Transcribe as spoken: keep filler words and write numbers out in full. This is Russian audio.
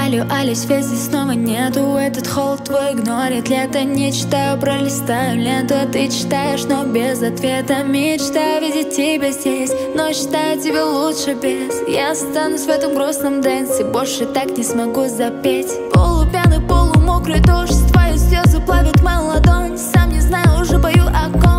Алло, алло, связи снова нету. Этот холод твой игнорит лето. Не читаю, пролистаю ленту, а ты читаешь, но без ответа. Мечтаю видеть тебя здесь, но считаю тебя лучше без. Я останусь в этом грустном дэнсе, больше так не смогу запеть. Полупьяный, полумокрый дождь, твои слезы плавят мою ладонь. Сам не знаю, уже пою о ком.